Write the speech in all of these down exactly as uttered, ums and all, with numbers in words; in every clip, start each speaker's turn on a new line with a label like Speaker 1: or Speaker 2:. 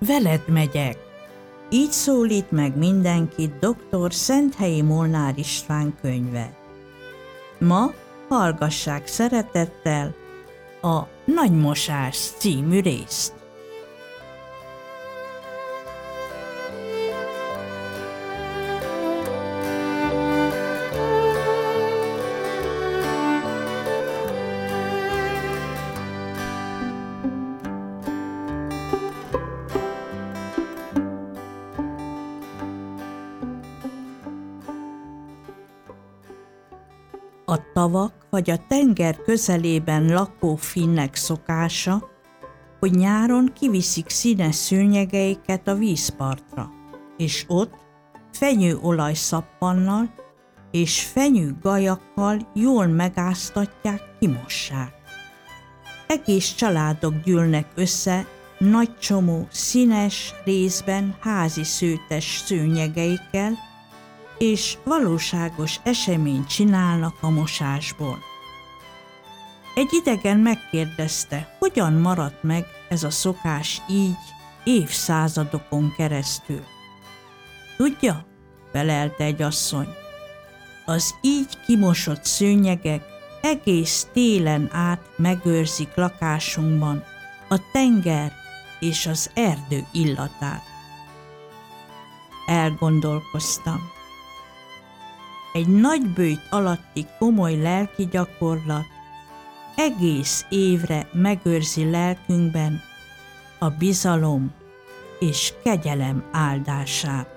Speaker 1: veled megyek. Így szólít meg mindenkit doktor Szenthelyi Molnár István könyve. Ma hallgassák szeretettel a Nagymosás című részt. A tavak vagy a tenger közelében lakó finnek szokása, hogy nyáron kiviszik színes szőnyegeiket a vízpartra, és ott fenyőolajszappannal és fenyőgajakkal jól megáztatják, kimossák. Egész családok gyűlnek össze nagy csomó színes, részben házi szőtes szőnyegeikkel, és valóságos eseményt csinálnak a mosásból. Egy idegen megkérdezte, hogyan maradt meg ez a szokás így évszázadokon keresztül. Tudja, felelte egy asszony, az így kimosott szőnyegek egész télen át megőrzik lakásunkban a tenger és az erdő illatát. Elgondolkoztam. Egy nagy böjt alatti komoly lelki gyakorlat egész évre megőrzi lelkünkben a bizalom és kegyelem áldását.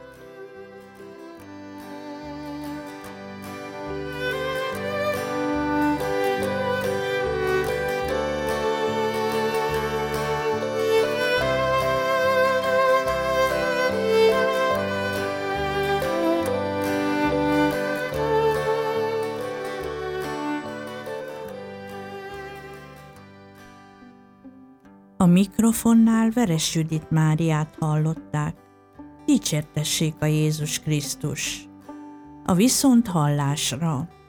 Speaker 1: A mikrofonnál Veres Judit Máriát hallották. Dicsértessék a Jézus Krisztus! A viszonthallásra!